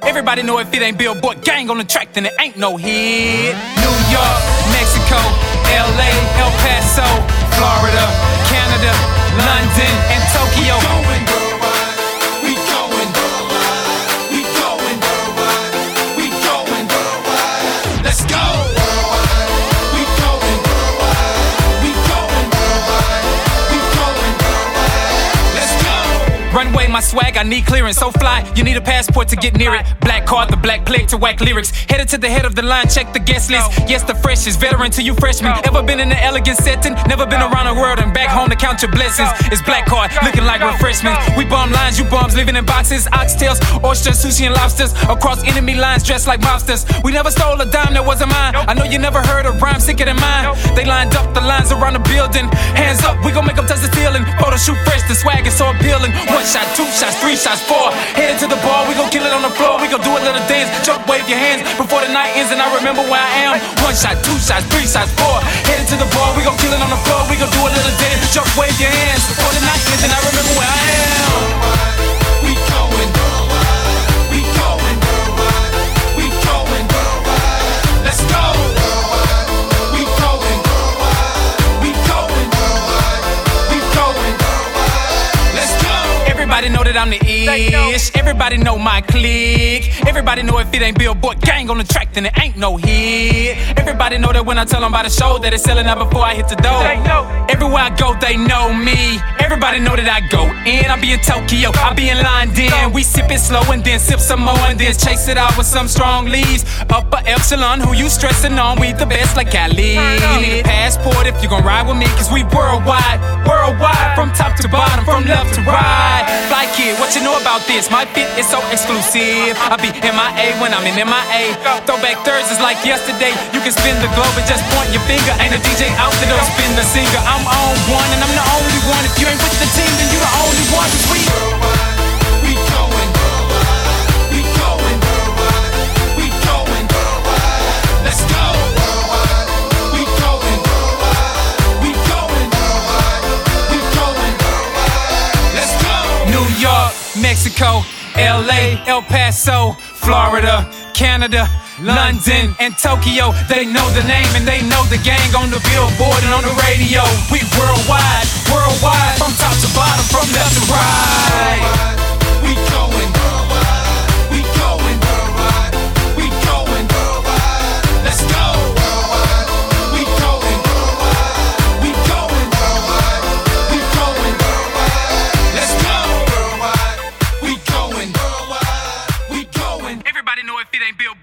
Everybody know if it ain't Billboard gang on the track, then it ain't no hit. New York, Mexico, LA, El Paso, Florida, Canada, London, and Tokyo. We going worldwide. We going worldwide. We going worldwide. Let's go. We going worldwide. We going worldwide. We going worldwide. Let's go. Runway, my swag, I need clearance. So fly, you need a passport to get near it. Black card, the black plate to whack lyrics. Headed to the head of the line, check the guest list. Yes, the freshest, veteran to you freshmen. Ever been in an elegant setting? Never been around the world and back home to count your blessings. It's black card, looking like refreshments. We bomb lines, you bums living in boxes. Oxtails, oysters, sushi and lobsters. Across enemy lines, dressed like mobsters. We never stole a dime that wasn't mine. I know you never heard a rhyme sicker than mine. They lined up the lines around the building. Hands up, we gon' make them touch the ceiling. Photo shoot fresh, the swag is so appealing. 1 shot, 2 shots, 3 shots, 4. Headed to the bar, we gon' kill it on the floor. We gon' do a little dance, jump, wave your hands before the night ends and I remember where I am. 1 shot, 2 shots, 3 shots, 4. Headed to the bar, we gon' kill it on the floor. We gon' do a little dance, jump, wave your hands before the night ends and I remember where I am. We going worldwide. We going worldwide. We going worldwide. Let's go. We going worldwide. We going worldwide. We going worldwide. Let's go. Everybody know that I'm the ish. Everybody know my clique. Everybody know if it ain't Billboard gang on the track, then it ain't no hit. Everybody know that when I tell them about the show that it's selling out before I hit the door. Everywhere I go, they know me. Everybody know that I go in. I be in Tokyo, I be in London. We sip it slow and then sip some more and then chase it out with some strong leads. Upper echelon, who you stressing on? We the best like Cali. You need a passport if you gon' ride with me, cause we worldwide. Worldwide, from top to bottom, from left to right. Fly kid, what you know about this? My fit is so exclusive. I be MIA when I'm in MIA. Throwback Thursdays like yesterday. You can spin the globe and just point your finger. Ain't a DJ out there don't spin the singer. I'm on one and I'm the only one. If you ain't with the team, then you the only one. Cause we worldwide. We going worldwide. We going worldwide. We going worldwide. Let's go. Worldwide. We going worldwide. We going worldwide. We going worldwide. Let's go. New York, Mexico, LA, El Paso, Florida, Canada, London, and Tokyo. They know the name and they know the gang on the billboard and on the radio. We worldwide, worldwide, from top to bottom, from left to right. We going worldwide. We going worldwide. We going worldwide. Let's go. Worldwide. We going worldwide. We going worldwide. We going worldwide. Let's go. Worldwide. We going worldwide. We going. Everybody know if it ain't Billboard.